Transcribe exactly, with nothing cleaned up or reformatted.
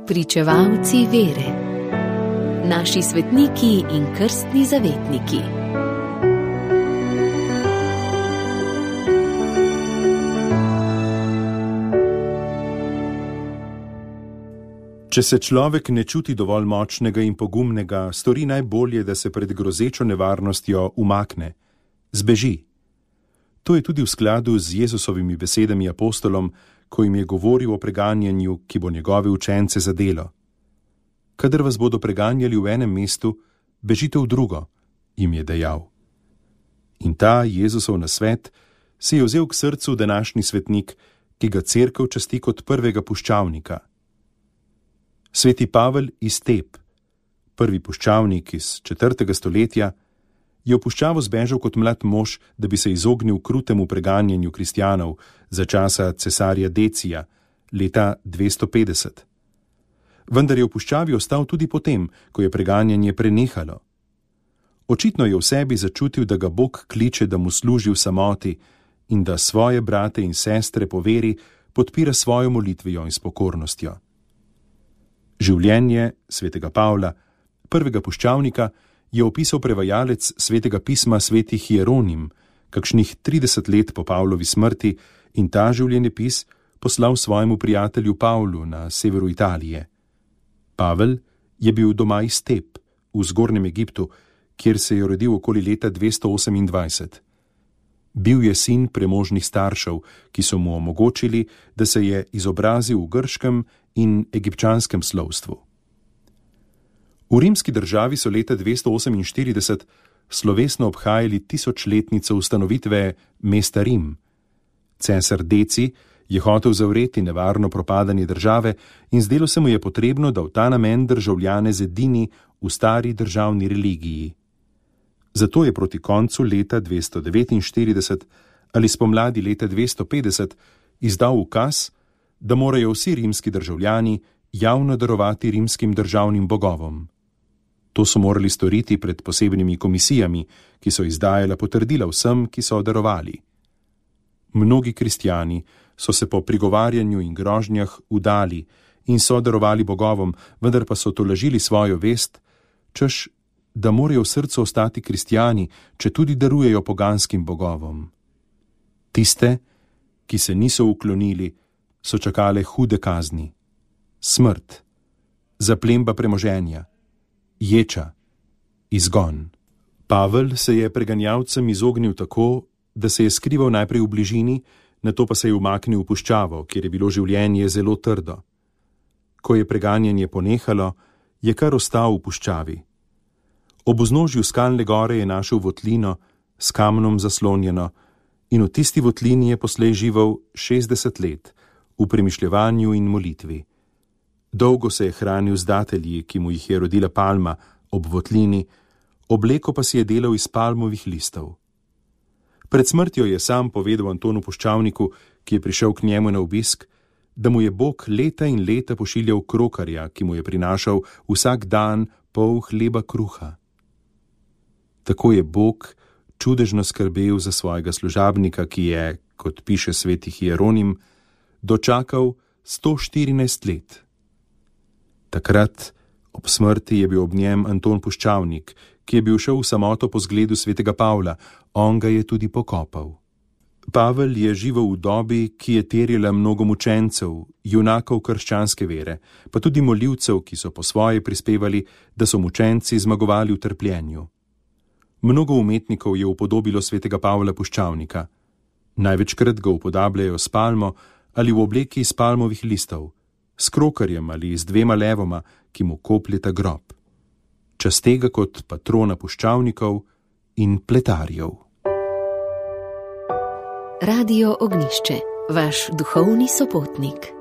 Pričevalci vere. Naši svetniki in krstni zavetniki. Če se človek ne čuti dovolj močnega in pogumnega, stori najbolje, da se pred grozečo nevarnostjo umakne, zbeži. To je tudi v skladu z Jezusovimi besedami apostolom, ko jim je govoril o preganjanju, ki bo njegove učence zadelo. Kadar vas bodo preganjali v enem mestu, bežite v drugo, jim je dejal. In ta Jezusov nasvet si je vzel k srcu današnji svetnik, ki ga cerkev časti kot prvega puščavnika. Sveti Pavel iz Teb, prvi puščavnik iz četrtega stoletja, je v puščavo zbežal kot mlad mož, da bi se izognil krutemu preganjanju kristjanov za časa cesarja Decija, leta dvesto petdeset. Vendar je v puščavi ostal tudi potem, ko je preganjanje prenehalo. Očitno je v sebi začutil, da ga Bog kliče, da mu služi v samoti in da svoje brate in sestre po veri podpira svojo molitvijo in s pokornostjo. Življenje svetega Pavla, prvega puščavnika, je opisal prevajalec svetega pisma sveti Hieronim, kakšnih trideset let po Pavlovi smrti, in ta življenjepis poslal svojemu prijatelju Pavlu na severu Italije. Pavel je bil doma iz Teb, v zgornjem Egiptu, kjer se je rodil okoli leta dvesto osemindvajset. Bil je sin premožnih staršev, ki so mu omogočili, da se je izobrazil v grškem in egipčanskem slovstvu. V rimski državi so leta dvesto oseminštirideset slovesno obhajali tisočletnico ustanovitve mesta Rim. Cesar Deci je hotel zavreti nevarno propadanje države in zdelo se mu je potrebno, da v ta namen državljane zedini v stari državni religiji. Zato je proti koncu leta dvesto devetinštirideset ali spomladi leta dvesto petdeset izdal ukaz, da morajo vsi rimski državljani javno darovati rimskim državnim bogovom. To so morali storiti pred posebnimi komisijami, ki so izdajala potrdila vsem, ki so darovali. Mnogi kristjani so se po prigovarjanju in grožnjah udali in so darovali bogovom, vendar pa so tolažili svojo vest, češ, da morajo v srcu ostati kristjani, če tudi darujejo poganskim bogovom. Tiste, ki se niso uklonili, so čakale hude kazni. Smrt, zaplemba premoženja, ječa, izgon. Pavel se je preganjalcem izognil tako, da se je skrival najprej v bližini, nato pa se je umaknil v puščavo, kjer je bilo življenje zelo trdo. Ko je preganjanje ponehalo, je kar ostal v puščavi. Ob vznožju skalne gore je našel votlino s kamnom zaslonjeno in v tisti votlini je poslej živel šestdeset let v premišljevanju in molitvi. Dolgo se je hranil z datelji, ki mu jih je rodila palma ob votlini, obleko pa si je delal iz palmovih listov. Pred smrtjo je sam povedal Antonu Puščavniku, ki je prišel k njemu na obisk, da mu je Bog leta in leta pošiljal krokarja, ki mu je prinašal vsak dan pol hleba kruha. Tako je Bog čudežno skrbel za svojega služabnika, ki je, kot piše sveti Hieronim, dočakal sto štirinajst let. Takrat, ob smrti, je bil ob njem Anton Puščavnik, ki je bil šel v samoto po zgledu svetega Pavla, on ga je tudi pokopal. Pavel je živel v dobi, ki je terjala mnogo mučencev, junakov krščanske vere, pa tudi molivcev, ki so po svoje prispevali, da so mučenci zmagovali v trpljenju. Mnogo umetnikov je upodobilo svetega Pavla Puščavnika. Največkrat ga upodabljajo s palmo ali v obleki iz palmovih listov, s krokarjem ali z dvema levoma, ki mu kopljeta grob. Časti ga kot patrona puščavnikov in pletarjev. Radio Ognjišče, vaš duhovni sopotnik.